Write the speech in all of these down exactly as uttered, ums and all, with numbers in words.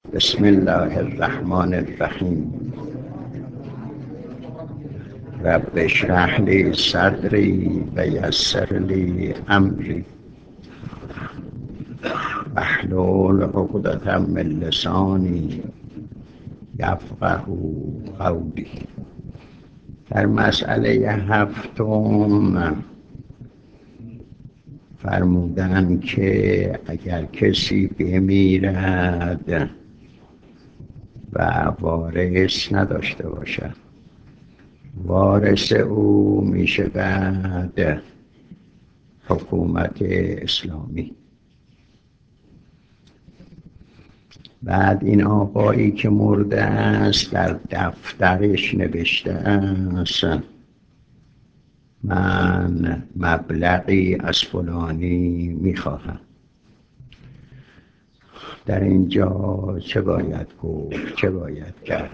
بسم الله الرحمن الرحیم. رب اشرح لی صدری و یسر لی امری واحلل عقدة من لسانی یفقهوا قولی. در مسئله هفتم فرمودن که اگر کسی بمیرد و وارث نداشته باشد، وارث او میشه بعد حکومت اسلامی. بعد این آقایی که مرده است در دفترش نوشته است من مبلغی از فلانی میخواهم. در اینجا چه باید گفت، چه باید کرد؟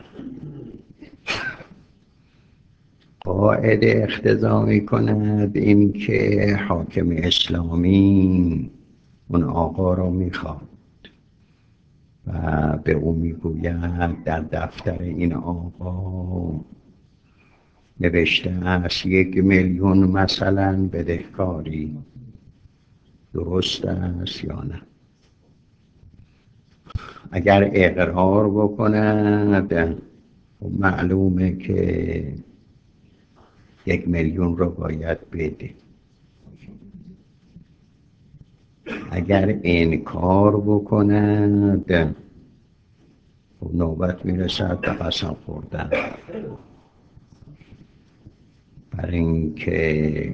قاعده اقتضا می‌کند این که حاکم اسلامی اون آقا را میخواد و به او میگوید در دفتر این آقا نوشته است یک میلیون مثلا بدهکاری، درست است یا نه؟ اگر اقرار بکند معلومه که یک میلیون رو باید بده. اگر انکار بکند نوبت میرسد به قسم خوردن. برای اینکه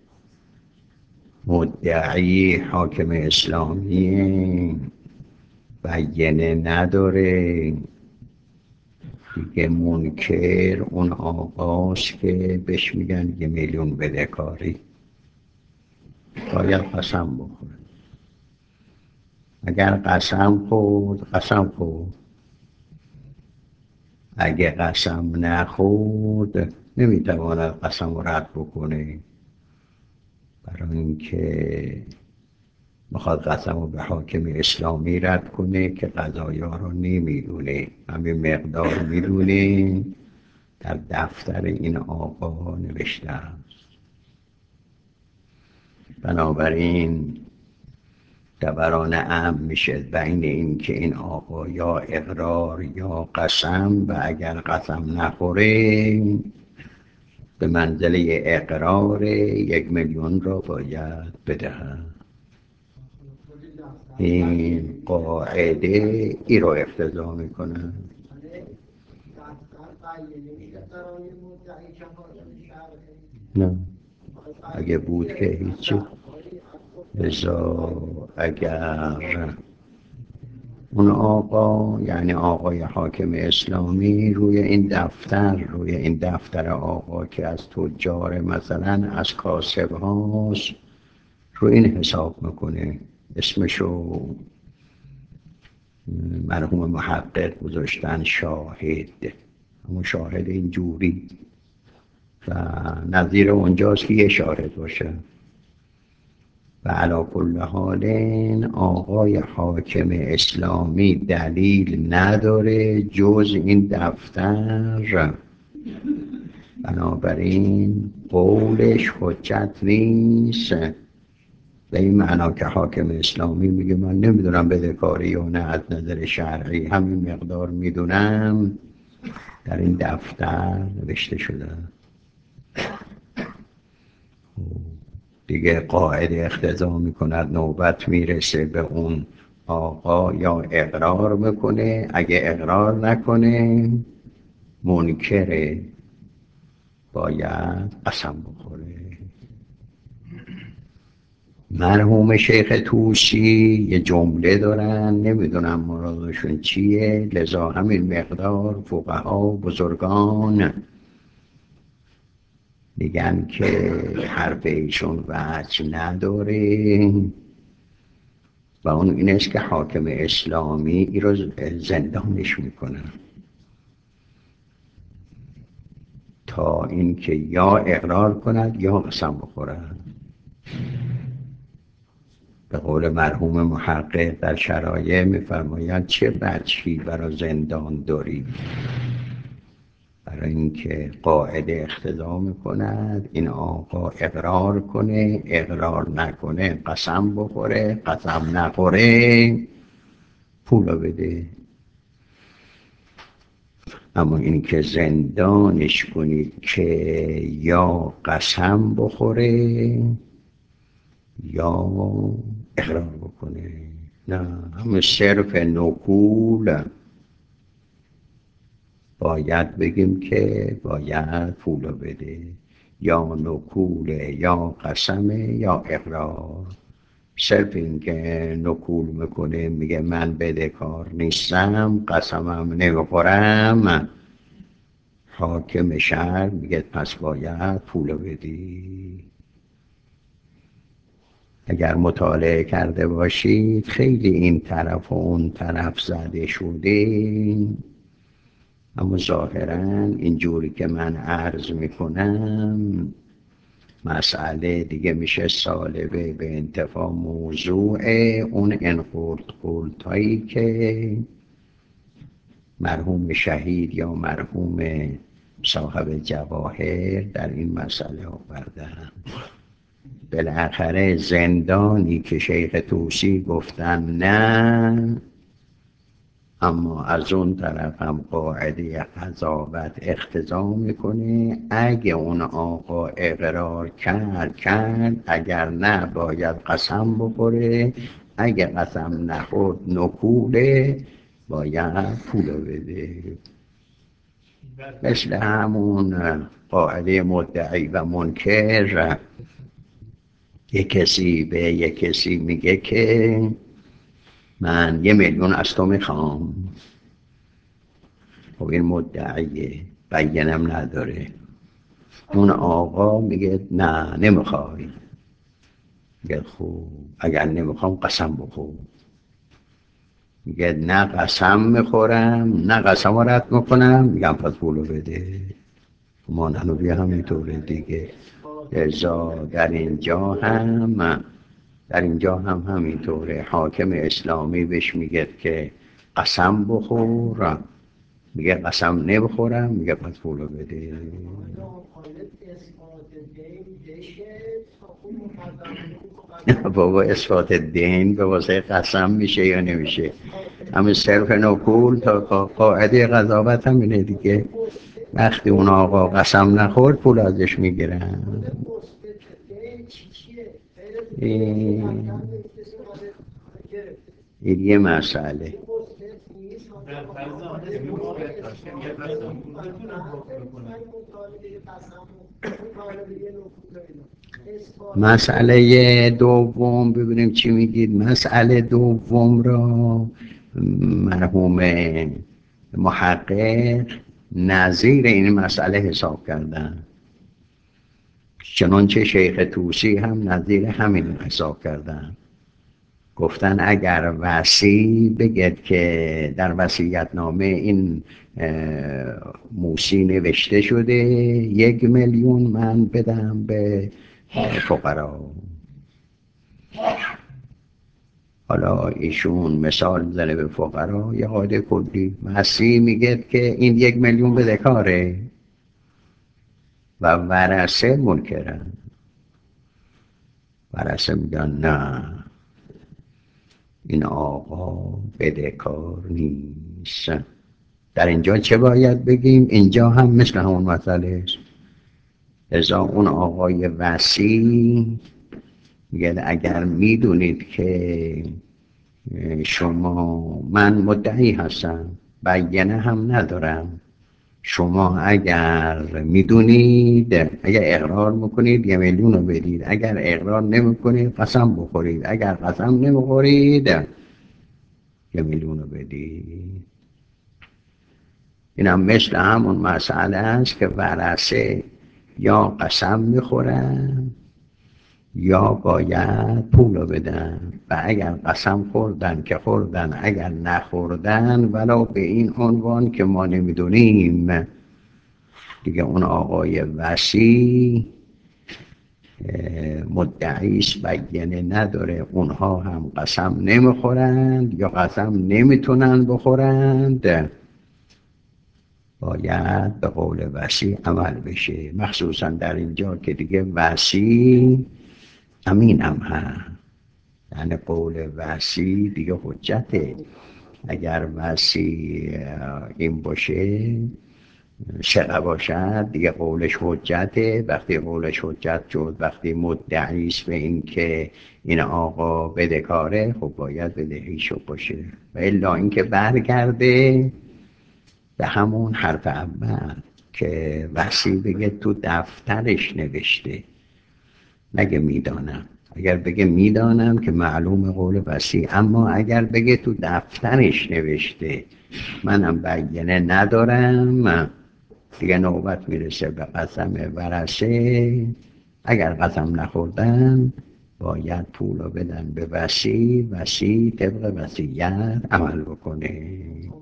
مدعی حاکم اسلامی بیانه نداره، دیگه منکر اون آقاست که بهش میگن یه میلیون بدهکاری، باید قسم بخوره. اگر قسم خورد قسم خورد، اگه قسم نخورد نمیتواند قسم رو رد بکنه، برای اینکه میخواد قسم رو به حاکم اسلامی رد کنه که قضایا رو نمیدونه، همین مقدار میدونه در دفتر این آقا نوشته است. بنابراین دوران امن میشه بین این که این آقا یا اقرار یا قسم، و اگر قسم نخوره به منزله اقرار یک میلیون را باید بدهد. این قاعده ای رو اقتضا میکنه. نه اگه بود که هیچی. لذا اگر اون آقا، یعنی آقای حاکم اسلامی، روی این دفتر روی این دفتر آقا که از تجار مثلا از کاسب هاست، رو این حساب میکنه، اسمشو مرحوم محقق گذاشتن شاهد، همون شاهد اینجوری، و نظیر اونجاست که یه شاهد باشه. و علی کل حال آقای حاکم اسلامی دلیل نداره جز این دفتر، بنابراین قولش حجت نیست. به این معنا که حاکم اسلامی میگه من نمیدونم بدهکاری یا نه، از نظر شرعی همین مقدار میدونم در این دفتر نوشته شده، دیگه قاعده اقتضا میکند نوبت میرسه به اون آقا یا اقرار میکنه، اگه اقرار نکنه منکره، باید قسم بخوره. مرحوم شیخ طوسی یه جمله دارن، نمیدونم مرادشون چیه، لذا همین مقدار فقها و بزرگان میگن که حرف ایشون وجه نداره، و اون این است که حاکم اسلامی ای رو زندانش میکنه تا اینکه یا اقرار کند یا قسم بخورد. به قول مرحوم محقق در شرایع میفرمایند چه وجهی برای زندان داری؟ برای اینکه قاعده اقتضا میکند این آقا اقرار کنه، اقرار نکنه قسم بخوره، قسم نخوره پولو بده. اما این که زندانش کنید که یا قسم بخوره یا اقرار بکنه، نه همه صرف نکول باید بگیم که باید پولو بده، یا نکوله یا قسمه یا اقرار. صرف این که نکول میکنه میگه من بدهکار نیستم قسمم نمیخورم، حاکم شهر میگه پس باید پولو بدی. اگر مطالعه کرده باشید خیلی این طرف و اون طرف زده شده، اما ظاهراً اینجوری که من عرض میکنم مسئله دیگه میشه سالبه به انتفاع موضوع اون انقلت قلتایی که مرحوم شهید یا مرحوم صاحب جواهر در این مسئله آوردن. بالاخره زندانی که شیخ طوسی گفتن نه، اما از اون طرف هم قاعده قضاوت اقتضا میکنه اگه اون آقا اقرار کرد کرد، اگر نه باید قسم بخوره، اگه قسم نخورد نکوله باید پولو بده. مثل همون قاعده مدعی و منکر، یک کسی به یک کسی میگه که من یه میلیون از تو میخوام، خب این مدعیه بینم نداره، اون آقا میگه نه نمیخوای، میگه خب اگر نمیخوام قسم بخور، میگه نه قسم میخورم نه قسم رد میکنم، میگم پس پولو بده. مانحنوی همینطوره دیگه. لذا در اینجا هم در اینجا هم همینطوره، حاکم اسلامی بهش میگه که قسم بخور، میگه قسم نمیخورم، میگه پس پولو بده. بابا اثبات دین به واسه قسم میشه یا نمیشه؟ همه صرف نکول تا قاعده قضاوت هم اینه دیگه. وقتی اون آقا قسم نخورد پول ازش میگیرن. این یه مسئله. مسئله دوم ببینیم چی میگید. مسئله دوم را مرحوم محقق نظیر این مسئله حساب کردن، چنانچه شیخ طوسی هم نظیر همین حساب کردن. گفتن اگر وصی بگید که در وصیت نامه این موسی نوشته شده یک میلیون من بدم به فقرا، حالا ایشون مثال زنه به فقرا یه قاعده کلی، وصی میگه که این یک میلیون بدهکاره و ورثه منکرن، ورثه میگن نه این آقا بدهکار نیست. در اینجا چه باید بگیم؟ اینجا هم مثل همون مسئله است. ازا اون آقای وصی میگه اگر میدونید که شما، من مدعی هستم بینه هم ندارم، شما اگر میدونید اگر اقرار میکنید یه میلیون رو بدید، اگر اقرار نمیکنید قسم بخورید، اگر قسم نمیخورید یه میلیون رو بدید. این هم مثل همون مسئله است که ورثه یا قسم میخورن یا باید پول رو بدن، و اگر قسم خوردن که خوردن، اگر نخوردن ولو به این عنوان که ما نمیدونیم، دیگه اون آقای وصی مدعیست بیانه نداره، اونها هم قسم نمیخورند یا قسم نمیتونن بخورند، باید به قول وصی عمل بشه. مخصوصا در اینجا که دیگه وصی امین هم هست، یعنی قول وصی دیگه حجته. اگر وصی این باشه ثقه باشد دیگه قولش حجته. وقتی قولش حجت شد، وقتی مدعیست به این که این آقا بدهکاره، خب باید بدهیشو باشه، و الا اینکه برگرده به همون حرف اول که وصی بگه تو دفترش نوشته، نگه میدانم. اگر بگه میدانم که معلوم قول وصی، اما اگر بگه تو دفترش نوشته منم بیانه ندارم، دیگه نوبت میرسه به قسم ورثه. اگر قسم نخوردن باید پول رو بدن به وصی، وصی طبق وصیت عمل بکنه.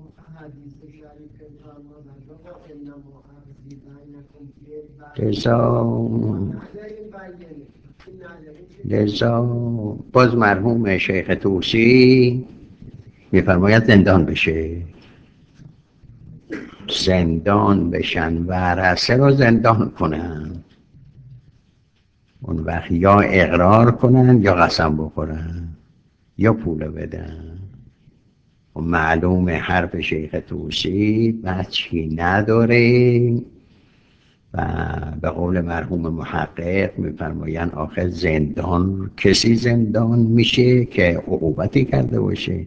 لذا لذا باز مرحوم شیخ طوسی میفرماید زندان بشه، زندان بشن، ورثه رو زندان کنن، اون وقت یا اقرار کنن یا قسم بخورن یا پول بدن. و معلوم حرف شیخ طوسی بچی نداره، و به قول مرحوم محقق میفرمایند آخه زندان، کسی زندان میشه که عقوبتی کرده باشه،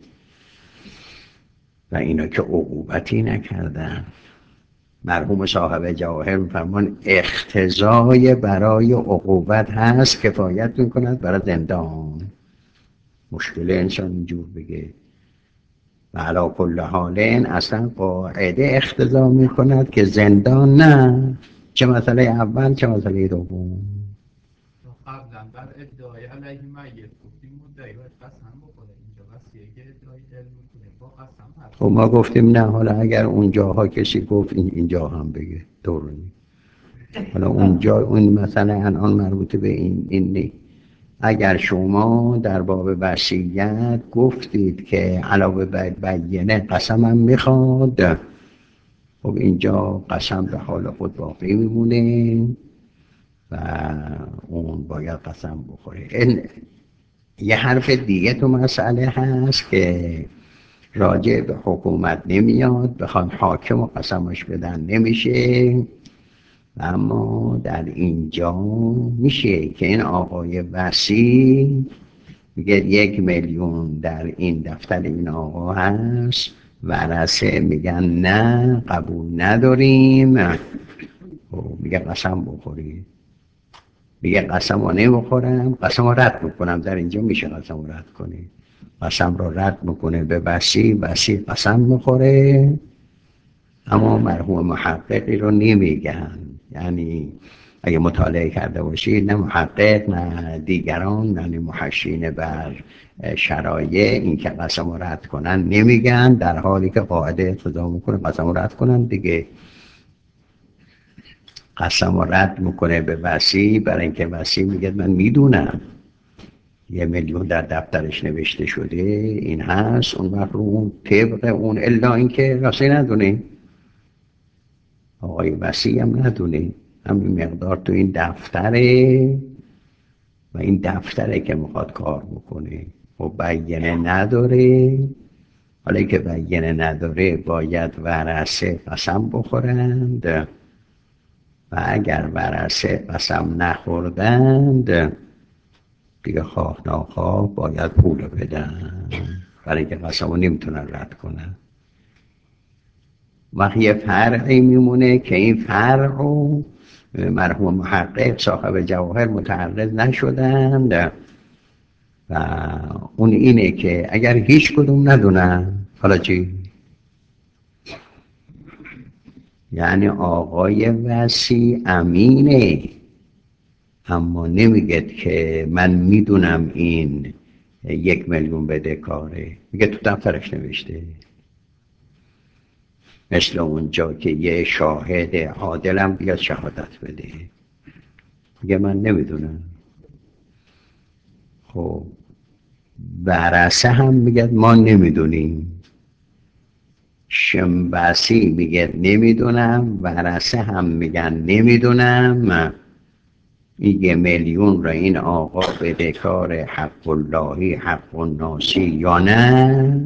و اینا که عقوبتی نکردن. مرحوم صاحب جواهر میفرمان اقتضای برای عقوبت هست کفایت میکند برای زندان. مشکل انسان اینجور بگه و علا کل حالین اصلا قاعده اقتضا میکند که زندان نه، چه مسئله اول چه مسئله دوم. قبلا بر ادعای علیه میت گفتیم مدعی باید قسم بخوره، اینجا وصیه که ادعای علم میکنه با قسم هست. خب ما گفتیم نه، حالا اگر اونجاها کسی گفت اینجا هم بگه دورونی، حالا اونجا اون مثلا الان مربوط به این این نی. اگر شما در باب وصیت گفتید که علاوه بر بیانه قسمم میخواد، خب اینجا قسم به حال خود باقی میمونه و اون باید قسم بخوره. این یه حرف دیگه تو مسئله هست که راجع به حکومت نمیاد، بخوان حاکم و قسمش بدن نمیشه، اما در اینجا میشه که این آقای وصی میگه یک میلیون در این دفتر این آقا هست، ورثه میگن نه قبول نداریم، خب میگه قسم بخوری، میگه قسم رو نمیخورم، قسم رو رد میکنم. در اینجا میشه قسم رو رد کنی، قسم رو رد میکنه به وصی، وصی قسم میخوره. اما مرحوم محققی رو نمیگن، یعنی اگه مطالعه کرده باشید نه محقق نه دیگران، یعنی محشین بر شرایع این که قسم رو رد کنن نمیگن، در حالی که قاعده اقتضا میکنه قسم رو رد کنن دیگه. قسم رو رد میکنه به وصی، برای اینکه وصی میگه من میدونم یه میلیون در دفترش نوشته شده این هست، اون وقت رو اون طبق اون، الا اینکه راستی ندونه، آقای وصی هم ندونه همین مقدار تو این دفتره و این دفتره که میخواد کار بکنه و بیانه نداره. حالا که بیانه نداره باید ورثه قسم بخورند، و اگر ورثه قسم نخوردند دیگه خواه ناخواه باید پول بدن، برای اینکه قسم رو نمیتونن رد کنن. وقت یه فرقی میمونه که این فرق رو مرحوم محقق صاحب جواهر متعرض نشدند، و اون اینه که اگر هیچ کدوم ندونن حالا چی؟ یعنی آقای وصی امینه، اما نمیگه که من میدونم این یک میلیون بده کاره، میگه تو دفترش نوشته. مثل اونجا که یه شاهد عادلم بیاد شهادت بده، میگه من نمیدونم، خب ورثه هم میگه ما نمیدونیم، شنبسی میگه نمیدونم، ورثه هم میگن نمیدونم این یه میلیون را این آقا بدهکار حق اللهی حق الناسی یا نه.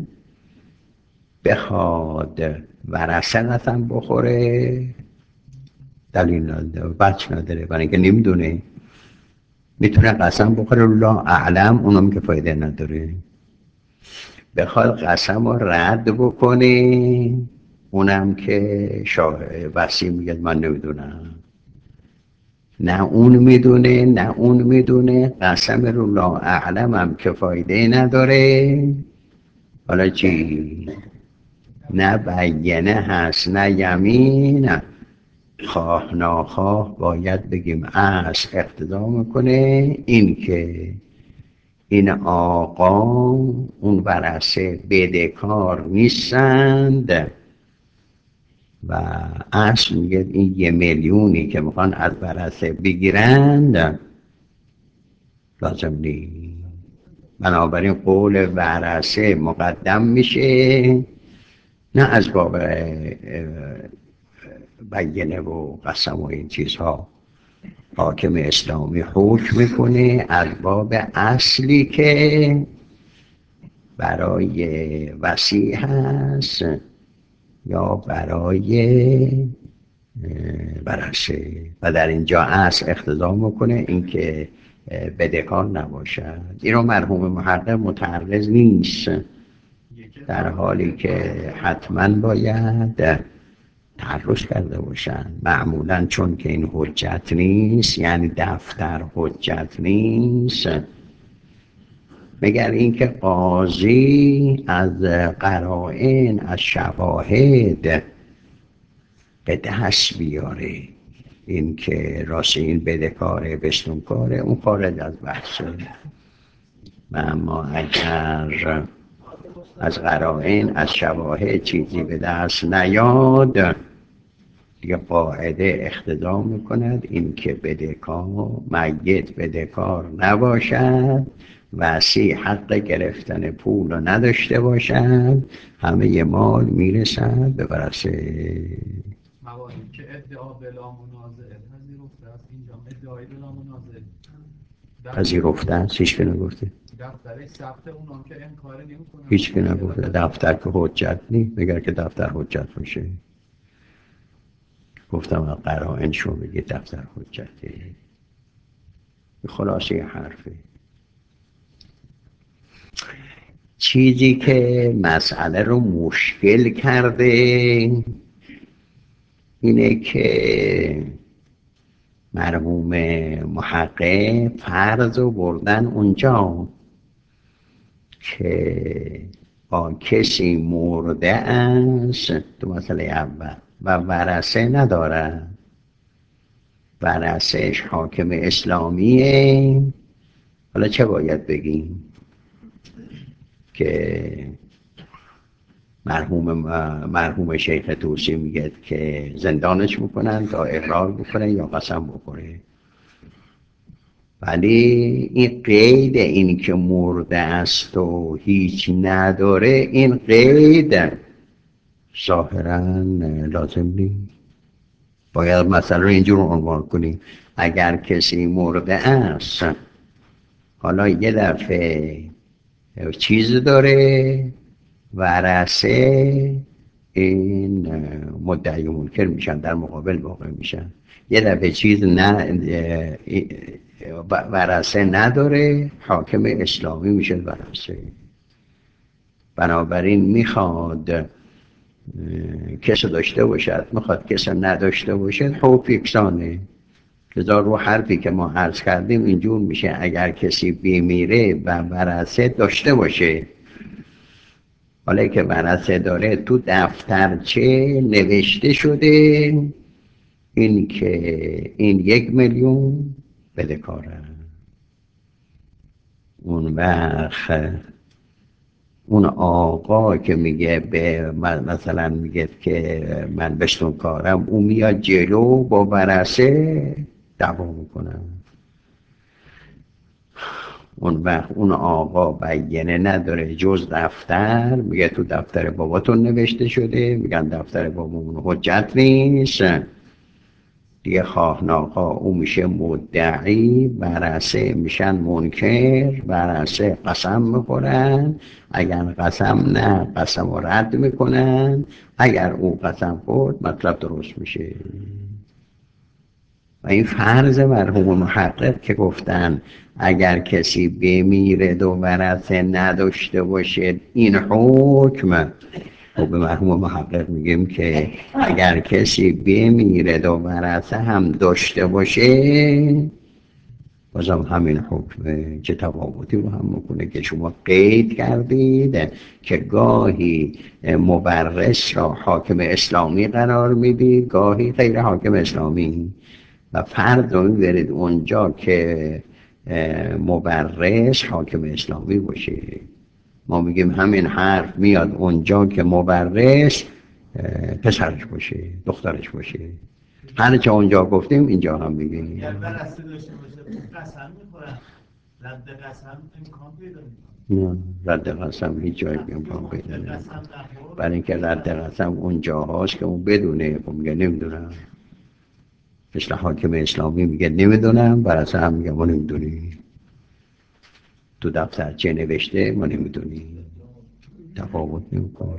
بخواد ورثه قسم بخوره دلیل نداره، بچه نداره، برای اینکه نمیدونه. میتونه قسم بخوره الله اعلم، اونم که فایده نداره. بخواد قسم رو رد بکنه، اونم که شاه وصی میگه من نمیدونم. نه اون میدونه نه اون میدونه، قسم رو الله اعلم هم که فایده نداره. حالا چی؟ نه بینه هست نه یمین، خواه ناخواه باید بگیم از اقتضا میکنه این که این آقا اون ورثه بدهکار نیستند و اصل میگه این یه میلیونی که میخوان از ورثه بگیرند لازم نیست. بنابراین قول ورثه مقدم میشه، نه از باب بینه و قسم و این چیزها. حاکم اسلامی حکم میکنه از باب اصلی که برای وصی هست یا برای ورثه، و در اینجا اصل اقتضا میکنه اینکه بدهکار نباشد. این رو مرحوم محقق متعرض نیست، در حالی که حتما باید تعرض کرده باشن. معمولا چون که این حجت نیست، یعنی دفتر حجت نیست، مگر اینکه قاضی از قرائن از شواهد به دست بیاره این که راست این بدهکاره بستونکاره، اون خارج از بحثه. و اما اگر از قرائن از شواهد چیزی به دست نیاد، دیگه قاعده اقتضا میکند این که بدهکار میت بدهکار نباشد، وصی حق گرفتن پول رو نداشته باشد، همه مال میرسد به ورثه. مواردی که ادعا بلا منازعه پذیرفته است، اینجا ادعای بلا منازعه پذیرفته است. هیچ که نگفته، دفتر ثبت اونام که انکار نمی‌کنن، هیچ که نگفته دفتر که حجت نیست. مگر که دفتر حجت باشه. گفتم قرائن شو بگه دفتر حجته. خلاصه حرفه. چیزی که مسئله رو مشکل کرده اینه که مرحوم محقق فرض رو بردن اونجا که با کسی مرده است تو مسئله اول و ورثه نداره، ورثهش حاکم اسلامیه. حالا چه باید بگیم؟ که مرحوم مرحوم شیخ طوسی میگه که زندانش میکنن تا اقرار بکنه یا قسم بخوره. ولی این قید این که مرده است و هیچ نداره، این قید ظاهرا لازم نیست. باید مثلا رو اینجور عنوان کنیم اگر کسی مرده است، حالا یه دفعه چیز داره ورثه، این مدعی و منکر میشن، در مقابل واقع میشن. یه دفعه چیز نه ورثه نداره، حاکم اسلامی میشه ورثه. بنابراین میخواد کس داشته باشد، میخواد کس نداشته باشد، حکم یکسانه. لذا رو حرفی که ما عرض کردیم اینجور میشه اگر کسی بمیره و ورثه داشته باشه، حالا که ورثه داره تو دفترچه نوشته شده این که این یک میلیون بدهکاره، اون وقت اون آقا که میگه به مثلا میگه که من بستونکارم، اون میاد جلو با ورثه دعوا میکنه. اون وقت اون آقا بیانه نداره جز دفتر، میگه تو دفتر باباتون نوشته شده، میگن دفتر بابامون حجت نیست دیگه. خواه ناخواه او میشه مدعی، ورثه میشن منکر، ورثه قسم میخورن، اگر قسم نه قسم رو رد میکنن، اگر او قسم خورد مطلب درست میشه. و این فرض مرحوم محقق که گفتن اگر کسی بمیره و ورثه نداشته باشه این حکم، خب به مرحوم محقق میگیم که اگر کسی بمیره و ورثه هم داشته باشه بازم همین حکمه. چه تفاوتی با هم میکنه که شما قید کردید که گاهی مبرس را حاکم اسلامی قرار میدید، گاهی غیر حاکم اسلامی، و فرد رو میبرید اونجا که مبرس حاکم اسلامی باشه. ما میگیم همین حرف میاد اونجا که مبرس پسرش باشه، دخترش باشه. هر چه اونجا گفتیم اینجا هم میگیم. اگر برسته داشته باشه قسم میخورن، رد قسم امکان پیدا میکنه. نه، رد قسم هیچ جایی امکان پیدا نمیکنه. برای اینکه رد قسم اونجا هاست که اون بدونه. اون میگه نمیدونم، مثل حاکم اسلامی میگه نمیدونم، برای هم میگه ما نمیدونیم، تو دفتر چه نوشته ما نمیدونیم، تفاوت نمیکنه.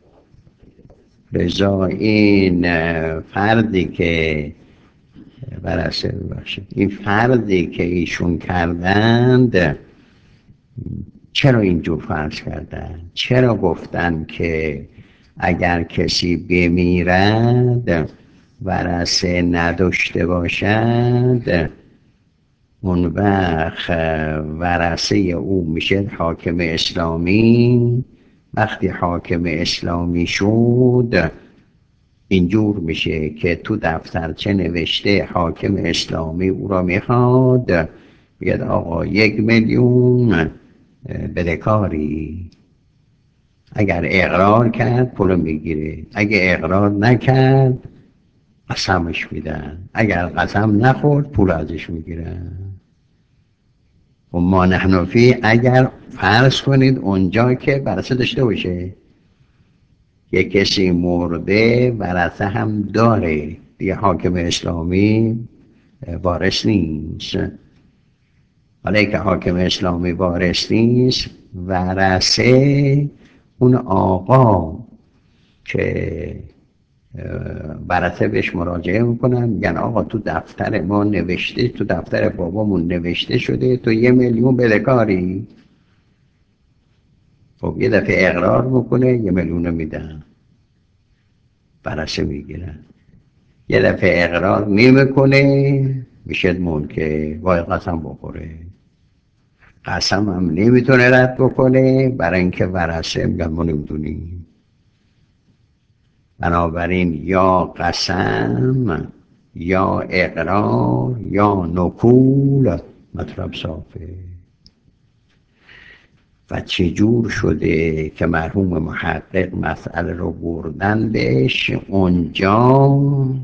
لذا این فردی که برسه ببخشید این فردی که ایشون کردند چرا اینجور فرض کردن؟ چرا گفتن که اگر کسی بمیرد ورثه نداشته باشد اون وقت ورثه او میشه حاکم اسلامی؟ وقتی حاکم اسلامی شد اینجور میشه که تو دفترچه نوشته حاکم اسلامی او را میخواد، بگه آقا یک میلیون بدهکاری، اگر اقرار کرد پول میگیره، اگه اقرار نکرد قسمش میدن، اگر قسم نخورد پول ازش میگیرن. و ما نحنفی اگر فرض کنید اونجا که ورثه داشته باشه، یک کسی مرده ورثه هم داره دیگه، حاکم اسلامی وارث نیست. حالا که حاکم اسلامی وارث نیست، ورثه اون آقا که ورثه بهش مراجعه میکنن میگن آقا تو دفتر ما نوشته، تو دفتر بابامون نوشته شده تو یه میلیون بدهکاری. خب یه دفعه اقرار میکنه یه میلیون میدن، ورثه میگیرن. یه دفعه اقرار نمیکنه میشه منکر، باید قسم بخوره. قسم هم نمیتونه رد بکنه برای اینکه ورثه میگن ما نمیدونیم. بنابراین یا قسم یا اقرار یا نکول، مطلب صافه. و چجور شده که مرحوم محقق مسئله رو بردن بهش اونجا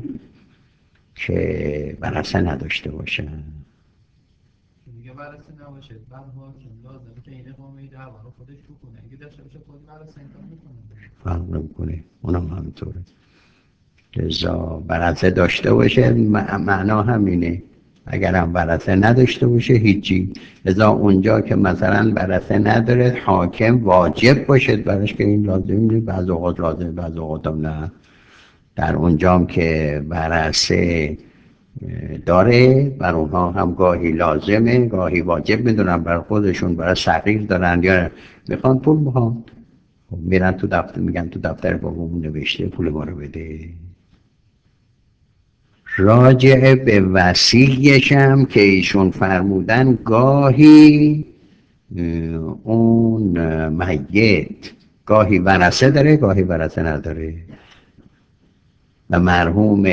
که ورثه نداشته باشن. دیگه ورثه نباشه بعد حاکم لازمه که این اقامه دعوا رو خودش بکنه، اگه داشته باشه خود ورثه این کار میکنه، فرق نمیکنه، اونم همینطوره. لذا ورثه داشته باشه معنا همینه، اگر هم ورثه نداشته باشه هیچی. لذا اونجا که مثلا ورثه نداره حاکم واجب باشه براش که این لازمه، بعض اوقات لازمه بعض اوقات هم نه. در اونجام که ورثه داره بر اونها هم گاهی لازمه گاهی واجب میدونن، بر خودشون برای صغیر دارن یا میخوان پول بخوان، میرن تو دفتر میگن تو دفتر بابامون نوشته پول ما رو بده. راجع به وصیشم که ایشون فرمودن گاهی اون میت گاهی ورثه داره گاهی ورثه نداره، و مرحوم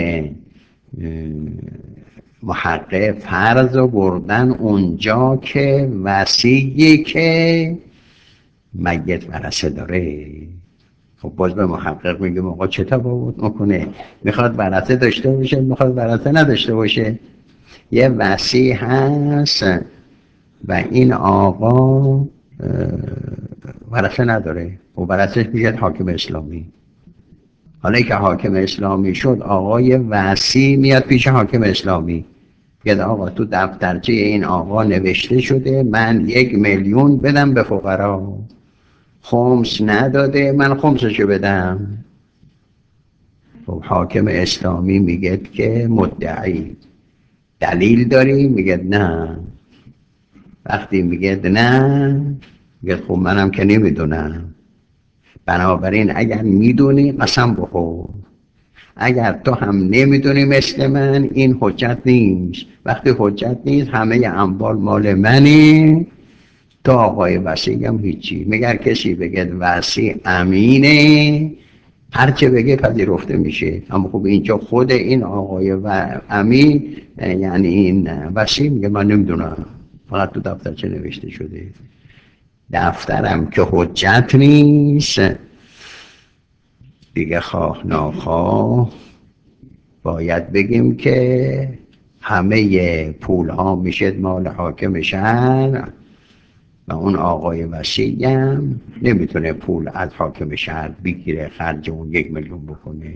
محقق فرض رو بردن اونجا که وصیی که میت ورثه داره. خب باز به محقق میگم آقا چه تفاوت میکنه؟ میخواد ورثه داشته باشه میخواد ورثه نداشته باشه. یه وصی هست و این آقا ورثه نداره و ورثش میشه حاکم اسلامی. حالا که حاکم اسلامی شد، آقای وصی میاد پیش حاکم اسلامی، میگه آقا تو دفترچه این آقا نوشته شده من یک میلیون بدم به فقرا، خمس نداده، من خمسشو بدم. خب حاکم اسلامی میگه که مدعی دلیل داری؟ میگه نه. وقتی میگه نه، میگه خب منم که نمیدونم، بنابراین اگر میدونی قسم بخور، اگر تو هم نمیدونی مثل من این حجت نیست. وقتی حجت نیست همه اموال مال منه، تو آقای وصی هم هیچی. مگر کسی بگه وصی امینه، هرچه بگه پذیرفته میشه. اما خب اینجا خود این آقای و امین یعنی این وصی میگه من نمیدونم، فقط تو دفترچه نوشته شده. دفترم که حجت نیست دیگه، خواه ناخواه باید بگیم که همه پول ها میشه مال حاکم شهر و اون آقای وصی هم نمیتونه پول از حاکم شهر بگیره خرج اون یک میلیون بکنه.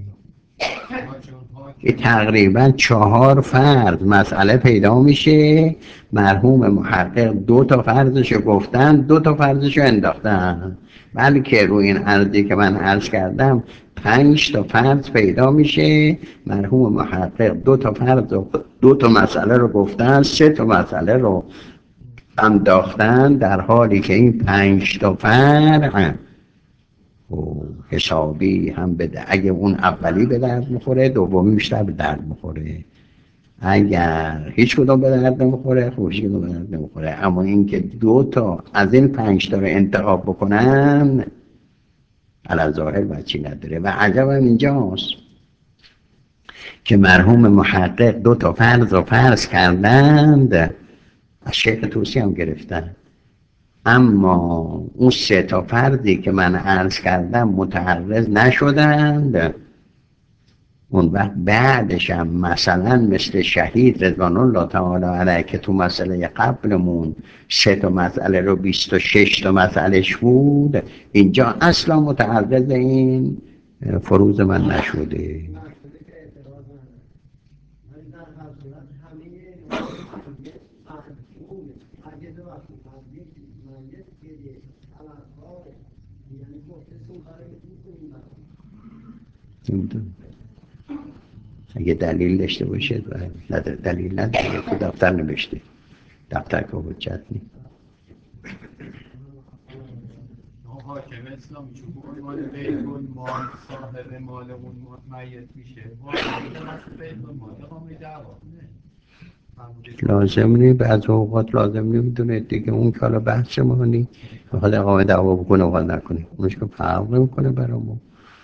که تقریبا چهار فرض مسئله پیدا میشه. مرحوم محقق دو تا فرضشو گفتن، دو تا فرضشو انداختن، بلکه روی این عرضی که من عرض کردم پنج تا فرض پیدا میشه. مرحوم محقق دو تا فرض و دو تا مسئله رو گفتن، سه تا مسئله رو انداختن، در حالی که این پنج تا فرع و حسابی هم بده. اگه اون اولی به درد میخوره، دومی بیشتر به درد میخوره. اگر هیچ کدوم به درد نمیخوره، خب هیچ کدوم به درد نمیخوره. اما اینکه دو تا از این پنج تا رو انتخاب بکنن علی ظاهر بچی نداره. و عجب هم اینجاست که مرحوم محقق دو تا فرض رو فرض کردند، از شیخ توسی هم گرفتن، اما اون سه تا فردی که من عرض کردم متعرض نشدند. اون وقت بعدش هم مثلا مثل شهید رضوان الله تعالی علیه که تو مسئله قبلمون سه تا مسئله رو بیست و شش تا مسئلهش بود، اینجا اصلا متعرض این فروض من نشده. اگه دلیل داشته باشه و نداره، دلیل نداره تو دفتر نوشته، دفتر که حجت نیست. حاکم اسلامی چون به عنوان بیت المال صاحب مال اون میت میشه، واقعا بیت المال اقامه دعوا نه لازم نی، بعض اوقات لازم نمیدونه دیگه. اون که حالا بحث ما نی، بخواد اقامه دعوا بکنه و نکنه، اونش که فرق نمیکنه برای ما.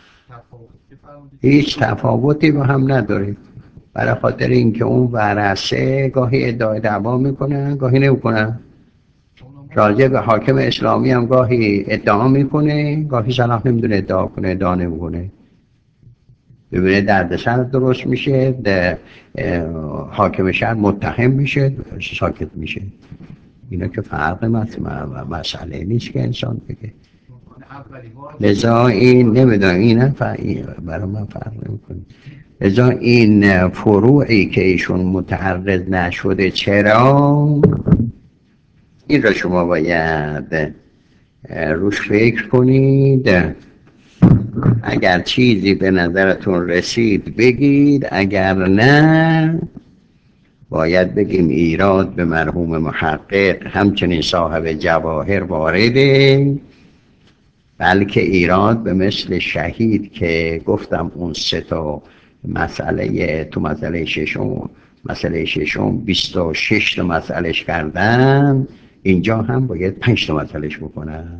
هیچ تفاوتی با هم نداره، برای خاطر اینکه اون ورثه گاهی ادعای دعوا میکنن گاهی نمیکنن. راجع به حاکم اسلامی هم گاهی ادعا میکنه گاهی صلاح نمیدونه ادعا کنه، ادعا نمیکنه. ببینه دردسر درست میشه، حاکم شهر متهم میشه، ساکت میشه. اینا که فرق مسئله نیست که انسان بگه. لذا این نمیدونم این برای من فرق نمیکنه. لذا این فروعی که ایشون متعرض نشده چرا، این را شما باید روش فکر کنید. اگر چیزی به نظرتون رسید بگید، اگر نه باید بگیم ایراد به مرحوم محقق همچنین صاحب جواهر وارده، بلکه ایراد به مثل شهید که گفتم اون سه تا مسئله تو مسئله ششم مسئله ششم بیست و شش تا مسئلهش کردن، اینجا هم باید پنج تا مسئلهش بکنن.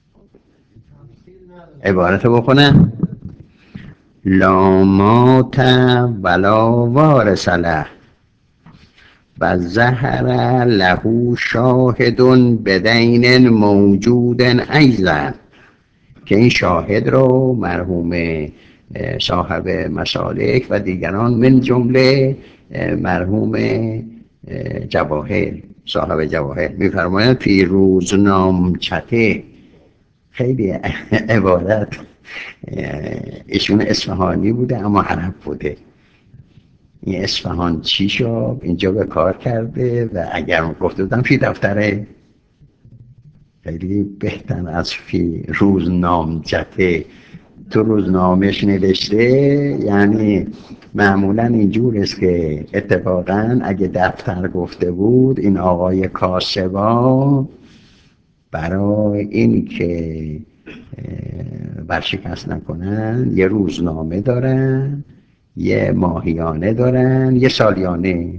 عبارت بکنن لا مات ولا وارث له و ظهر له شاهد بدین موجود ایضا، که این شاهد رو مرحوم صاحب مسالک و دیگران من جمله مرحوم جواهر صاحب جواهر میفرمایند فیروز نامچته، خیلی عبارت، ایشون اصفهانی بوده اما عرب بوده. این اصفهان چی شد اینجا به کار کرده و اگر گفته بودم فی دفتره خیلی بهتر از فی روزنامچته. تو روزنامهش نوشته، یعنی معمولا اینجور است که اتفاقا اگه دفتر گفته بود این آقای کاسبا برای این که برشکست نکنن یه روزنامه دارن، یه ماهیانه دارن، یه سالیانه.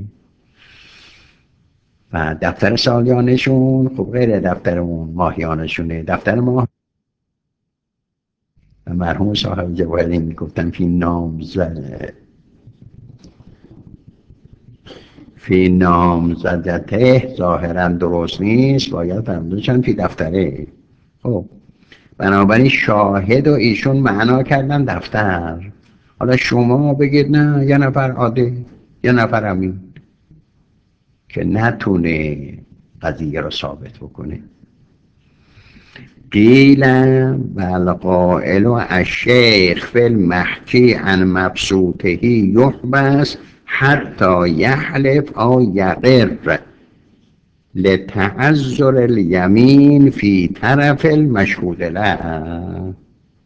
و دفتر سالیانشون خب غیر دفتر اون ماهیانشونه. دفتر ماه و مرحوم صاحب جواهری میگفتن فی نامزد فی نامزدته ظاهرا درست نیست، باید فرمودن فی دفتره. خب بنابراین شاهد و ایشون معنا کردن دفتر. حالا شما بگید نه یه نفر عادی، یه نفر امین که نتونه قضیه رو ثابت بکنه. قیل و القائل الشیخ فی المحکی عن مبسوطه یحبس حتی یحلف او یقر لتعذر الیمین فی طرف المشهود له.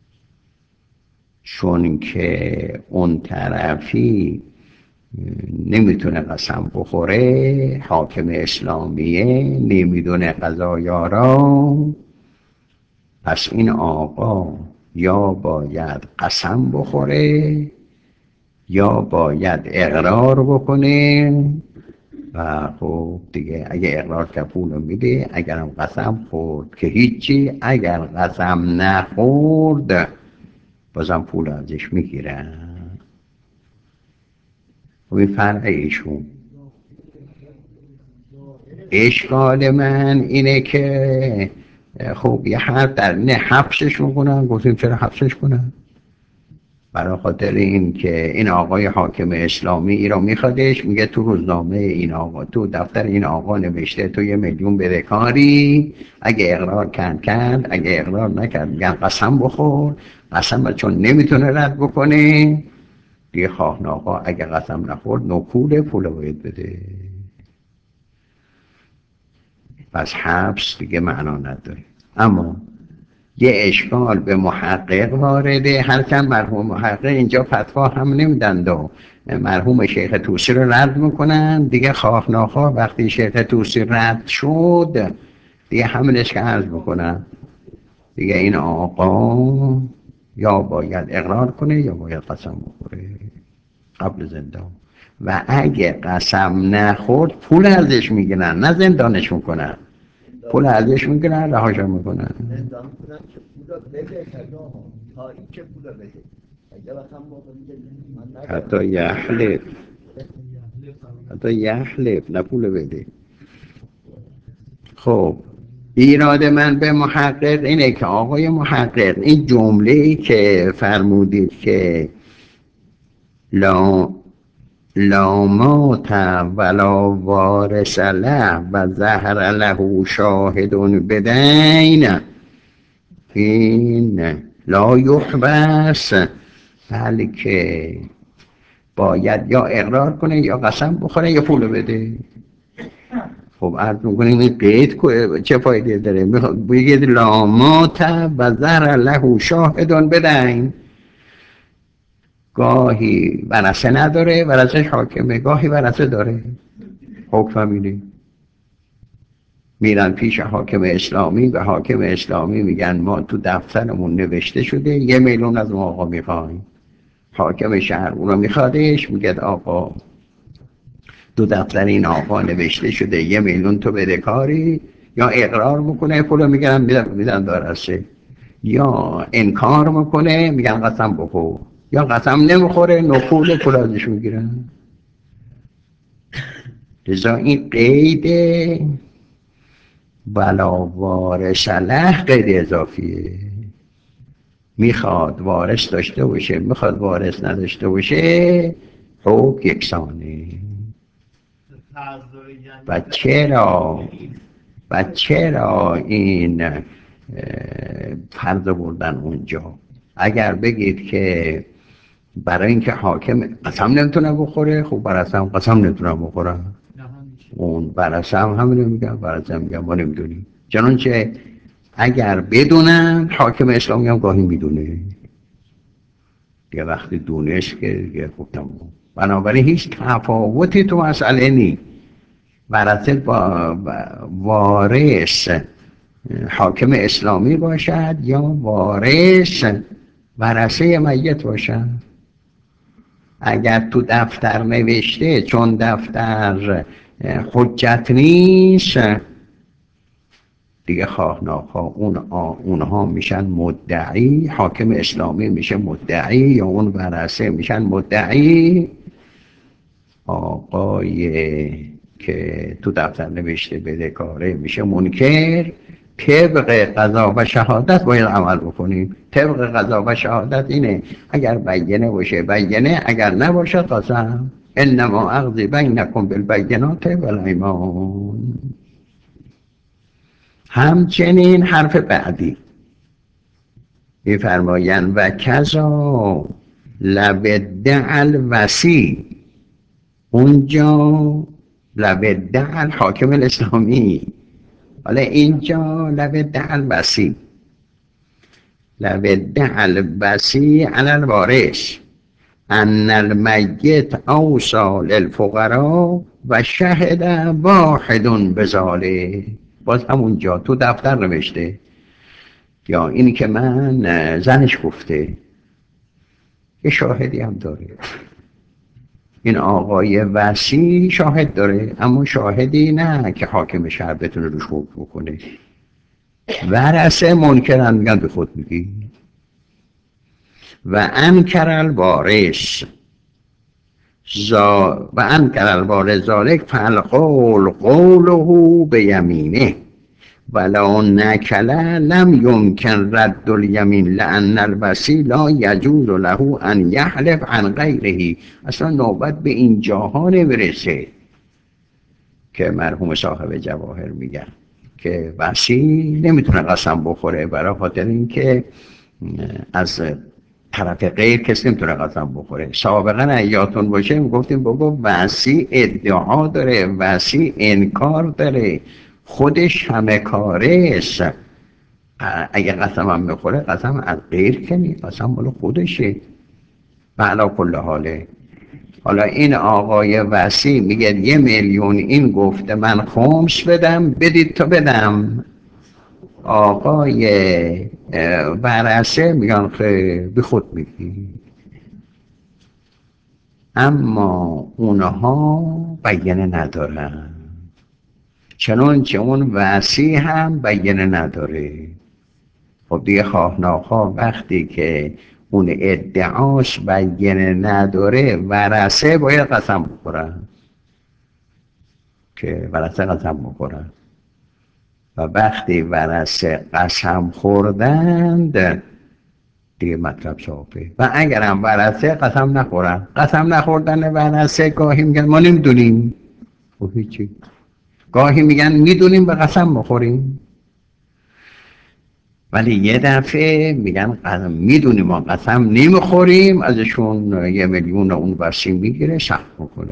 چون که اون طرفی نمیتونه قسم بخوره، حاکم اسلامیه نمیدونه قضایارا، پس این آقا یا باید قسم بخوره یا باید اقرار بکنه. و خب دیگه اگه اقرار که پول رو میده، اگرم قسم خورد که هیچی، اگر قسم نخورد بازم پول ازش میگیرن. و این فرق ایشون. اشکال من اینه که خب یه حرف در نه حبسش میکنن. گفتیم چرا حبسش کنن؟ برای خاطر این که این آقای حاکم اسلامی ای را میخوادش، میگه تو روزنامه این آقا، تو دفتر این آقا نوشته تو یه میلیون بدهکاری، اگه اقرار کرد کرد، اگه اقرار نکرد میگن قسم بخور. قسم چون نمیتونه رد بکنه دیگه خواه ناخواه اگه قسم نخورد نکوله، پول باید بده. پس حبس دیگه معنا نداره. اما یه اشکال به محقق وارده، هرچند مرحوم محقق اینجا فتوا هم نمیدند و مرحوم شیخ طوسی رو رد میکنن دیگه. خواه ناخواه وقتی شیخ طوسی رد شد دیگه همینش که عرض میکنن دیگه این آقا یا باید اقرار کنه یا باید قسم بخوره قبل زندان. و اگه قسم نخورد پول ازش میگیرن، نه زندانش میکنن، پول ازش میگیرن رهاش میکنن. زندان کنن که پول بده تا این که پول بده. حتی یحلف، حتی یحلف نه پول بده. خب ایراد من به محقق اینه که آقای محقق این جمله‌ای که فرمودید که لا لا مات ولا وارث له و ظهر له شاهد بدین، این لا یحبس، بله که باید یا اقرار کنه یا قسم بخوره یا پول بده. خب عرض میکنیم این قید چه فایده داره؟ بگید لا مات و ظهر له شاهد بدین، گاهی ورثه نداره، ورثه‌ش حاکمه، گاهی ورثه داره، حکم میده. میرن پیش حاکم اسلامی و حاکم اسلامی میگن ما تو دفترمون نوشته شده یه میلیون از ما آقا میخوایم. حاکم شهر اون رو میخوادش، میگه آقا تو دفتر این آقا نوشته شده یه میلیون تو بدهکاری، یا اقرار میکنه پولو میگن میدن میدن دارسته، یا انکار میکنه میگن قسم بخور، یا قسم نمیخوره نقول پول ازش میگیرن. لذا این قید ولا وارث له قید اضافیه. میخواد وارث داشته باشه، میخواد وارث نداشته باشه، حکم یکسانه. فرض داره یعنی و چرا و چرا این اه، فرض بردن اونجا؟ اگر بگید که برای اینکه حاکم قسم نمیتونه بخوره، خب برسم قسم نمیتونه بخورم، نه همیشه اون برسم همینو میگم، برسم میگم ما نمیدونیم. چنانچه اگر بدونن حاکم اسلامی هم گاهی میدونه دیگه، وقتی دونست که دیگه گفتم. بنابراین هیچ تفاوتی تو مسئله نی ورثه با وارث حاکم اسلامی باشد یا وارث ورثه میت باشد. اگر تو دفتر نوشته چون دفتر حجت نیست دیگه خواه ناخواه اون اونها میشن مدعی، حاکم اسلامی میشه مدعی یا اون ورثه میشن مدعی، آقای که تو دفتر نوشته بدهکاره میشه منکر. طبق قضا و شهادت باید عمل بکنیم. طبق قضا و شهادت اینه اگر بینه باشه بینه، اگر نباشه قسم. انما اقضی بینکم بالبینات والایمان. همچنین حرف بعدی میفرمایند و کذا لبدع الوصی، اونجا لبدع الحاکم الاسلامی، حالا اینجا لبدع الوصی. لبدع الوصی علی الوارث ان المیت اوصى للفقراء و شهد واحد بذلک. باز همونجا تو دفتر نوشته یا اینی که من زنش گفته، یه شاهدی هم داره، این آقای وصی شاهد داره، اما شاهدی نه که حاکم شهر بتونه روش حکم بکنه. ورثه منکرن میگن به خود میگی. و انکر الوارث زا و انکر الوارث ذالک فالقول قوله بیمینه ولا نکل لم یمکن رد الیمین لان الوصی لا یجوز له ان یحلف عن غیره. اصلا نوبت به این جاها نمیرسه که مرحوم صاحب جواهر میگن که وصی نمیتونه قسم بخوره، برای خاطر اینکه از طرف غیر کسی نمیتونه قسم بخوره. سابقا یادتون باشه میگفتیم بابا وصی ادعا داره، وصی انکار داره، خودش همه کاره است. اگه قسم هم میخوره قسم از غیر کنی، قسم مال خودشه. و علا کل حاله. حالا این آقای وصی میگه یه میلیون این گفته من خمس بدم، بدید تا بدم. آقای ورثه میگن خیلی بی خود میگی. اما اونها بیانه ندارن، چنانچه اون وصی هم بیانه نداره. خب دیگه خواه ناخواه وقتی که اون ادعاش بیانه نداره ورثه باید قسم بخورن، که ورثه قسم بخورن. و وقتی ورثه قسم خوردند دیگه مطلب صافه. و اگر هم ورثه قسم نخورن، قسم نخوردن ورثه گاهی میگن ما نمیدونیم، خب هیچی. گاهی میگن میدونیم به قسم بخوریم، ولی یه دفعه میگن قسم میدونیم ما قسم نمیخوریم، ازشون یه میلیون اون وصی میگیره سخت میکنه.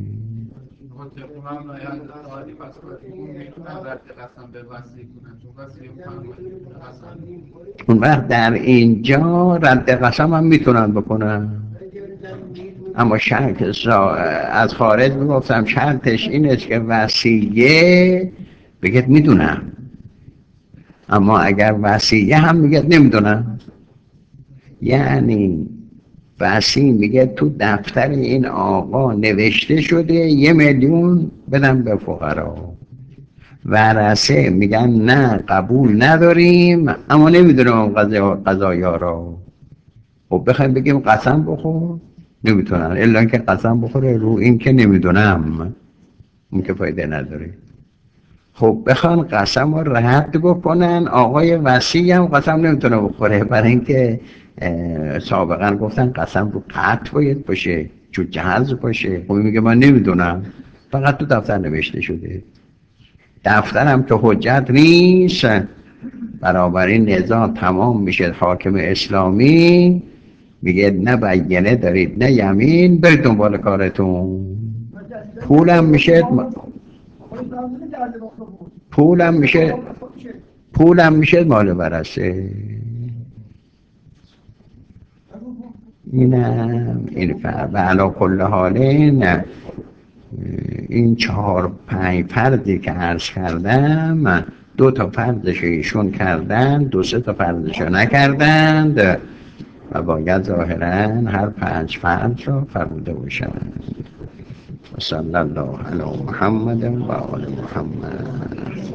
اون وقت در اینجا رد قسم هم میتونن بکنن، اما شرط از خارج میگفتم شرطش این است که وصیه بگید میدونم، اما اگر وصیه هم میگید نمیدونم. یعنی وصی میگه تو دفتر این آقا نوشته شده یه میلیون بدم به فقرا، ورثه میگن نه قبول نداریم اما نمیدونم قضایا را. خب بخوایم بگیم قسم بخور نمیتونن، الا که قسم بخوره رو این که نمیدونم، اون که فایده نداره. خب بخوان قسم رو رد بکنن، آقای وصی هم قسم نمیتونه بخوره، برای اینکه سابقا گفتن قسم رو قطع باید باشه، چون جهاز باشه. خب میگه من نمیدونم، فقط تو دفتر نوشته شده. دفترم که حجت نیست، برابر این نظام تمام میشه حاکم اسلامی میگه نه بیانه دارید نه یمین، برید دنبال کارتون. پولم میشه پولم میشه پولم میشه مال ورثه. اینم این فرد و علا کل حاله نه. این چهار پنج فردی که عرض کردم دو تا فردش ایشون کردن، دو سه تا فردش نکردند و باید ظاهرا هر پنج فرد رو فرموده باشند. صلی الله علی محمد و آل محمد.